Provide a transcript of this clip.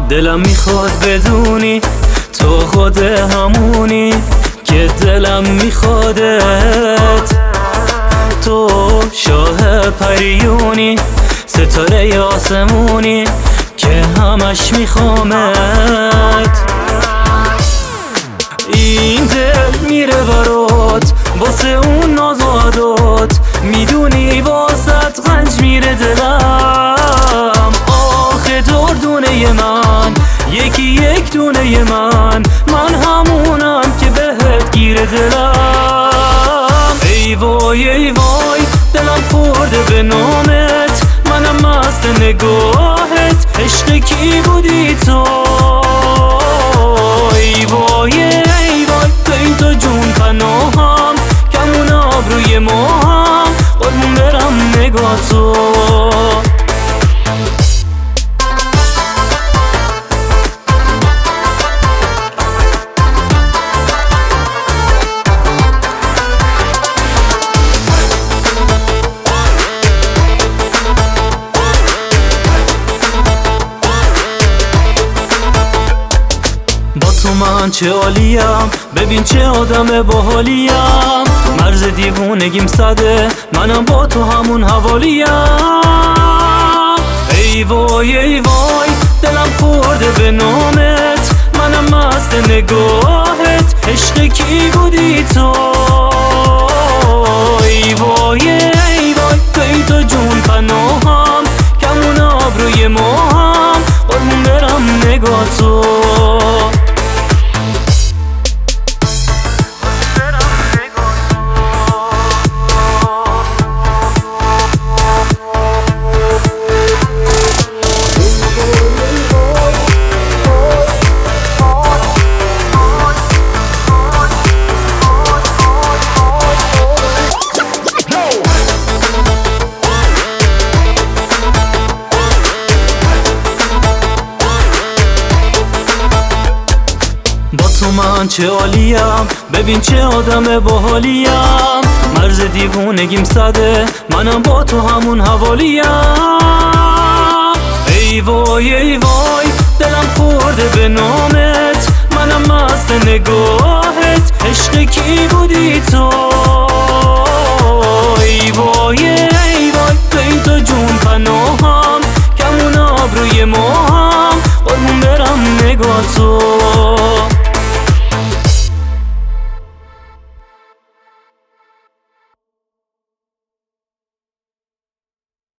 دلم میخواد بدونی تو خود همونی که دلم میخوادت. تو شاه پریونی، ستاره آسمونی که همش میخوامت. این دل میره برات واسه اون ناز و عدات، میدونی واسط غنج میره دلم. آخه دردونه من یکی یک دونه من همونم که بهت گیره دلم. ای وای ای وای دلم خورده به نامت، منم مست نگاهت، عشق کی بودی تو؟ ای وای ای وای توی تو جون پناهم، کمون آبروی ما هم قربون برم نگاه تو. با تو من چه عالیم، ببین چه آدم باحالیم. مرز دیوونگیم صده، منم با تو همون حوالیم. ای وای ای وای دلم خورده به نامت، منم مست نگاهت، عشق کی بودی تو؟ ای وای ای وای توی تو جون پناهم، کمون آبروی ما هم قربون برم نگاه تو. با تو من چه عالیم، ببین چه آدم باحالیم. مرز دیوونگیم صده، منم با تو همون حوالیم. ای وای ای وای دلم خورده به نامت، منم مست نگاهت، عشق کی بودی تو؟ ای وای ای وای توی تو جون پناهم، کمون آبروی ما هم قربون برم نگاه تو.